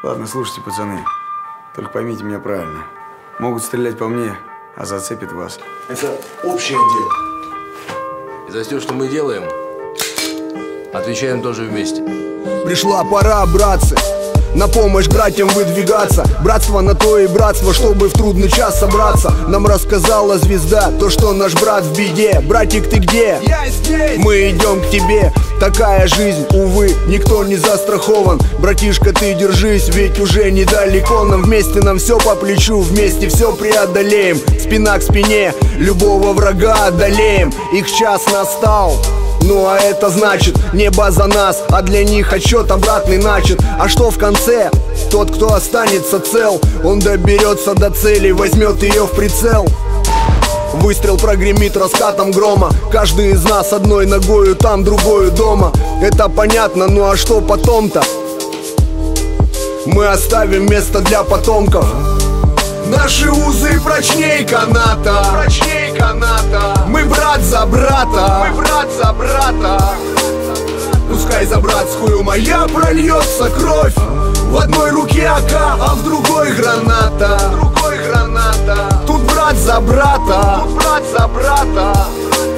Ладно, слушайте, пацаны. Только поймите меня правильно. Могут стрелять по мне, а зацепит вас. Это общее дело. И за все, что мы делаем, отвечаем тоже вместе. Пришла пора, братцы, на помощь братьям выдвигаться. Братство на то и братство, чтобы в трудный час собраться. Нам рассказала звезда то, что наш брат в беде. Братик, ты где? Я здесь! Мы идем к тебе. Такая жизнь, увы, никто не застрахован. Братишка, ты держись, ведь уже недалеко. Нам вместе, нам все по плечу, вместе все преодолеем. Спина к спине, любого врага одолеем. Их час настал. Ну а это значит, небо за нас, а для них отсчет обратный начат. А что в конце? Тот, кто останется цел, он доберется до цели, возьмет ее в прицел. Выстрел прогремит раскатом грома. Каждый из нас одной ногою там, другою дома. Это понятно, ну а что потом-то? Мы оставим место для потомков. Наши узы прочней каната, Прочней каната. мы брат за брата, Мы брат за брата. Пускай за братскую моя прольется кровь. В одной руке АК, а в другой граната. Другой граната. Тут брат за брата, Брат за брата.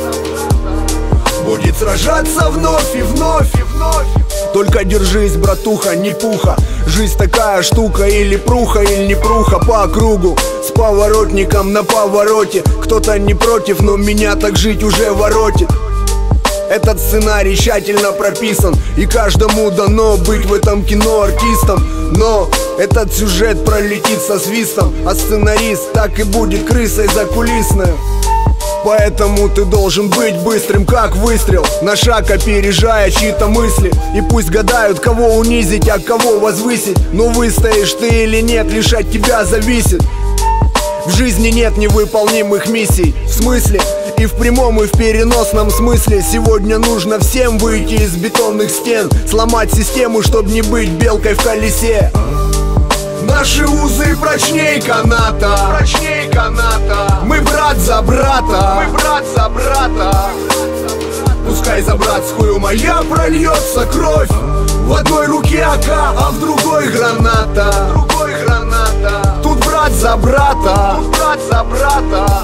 будет сражаться вновь и вновь. И вновь. Только держись, братуха, не пуха. Жизнь такая штука, или пруха, или не пруха. По кругу, с поворотником на повороте. Кто-то не против, но меня так жить уже воротит. Этот сценарий тщательно прописан, и каждому дано быть в этом кино артистом. Но этот сюжет пролетит со свистом, а сценарист так и будет крысой закулисной. Поэтому ты должен быть быстрым, как выстрел, на шаг опережая чьи-то мысли. И пусть гадают, кого унизить, а кого возвысить. Но выстоишь ты или нет, лишь от тебя зависит. В жизни нет невыполнимых миссий. В смысле? И в прямом, и в переносном смысле. Сегодня нужно всем выйти из бетонных стен, сломать систему, чтобы не быть белкой в колесе. Наши узы прочней каната, Прочней каната. мы брат за брата. Мы брат за брата. Пускай за братскую моя прольется кровь. В одной руке АК, а в другой граната. Другой граната. Тут брат за брата, Брат за брата.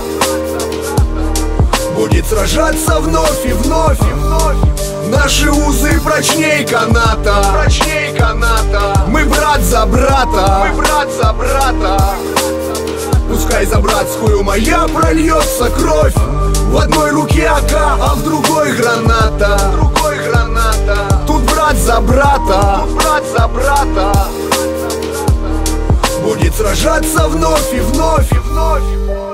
будет сражаться вновь и вновь. И вновь. Наши узы прочней каната, Прочней каната. мы брат за брата. Мы брат за брата. Пускай за братскую моя прольется кровь. В одной руке АК, а в другой граната. Другой граната. Тут брат за брата, Брат за брата. будет сражаться вновь и вновь. И вновь.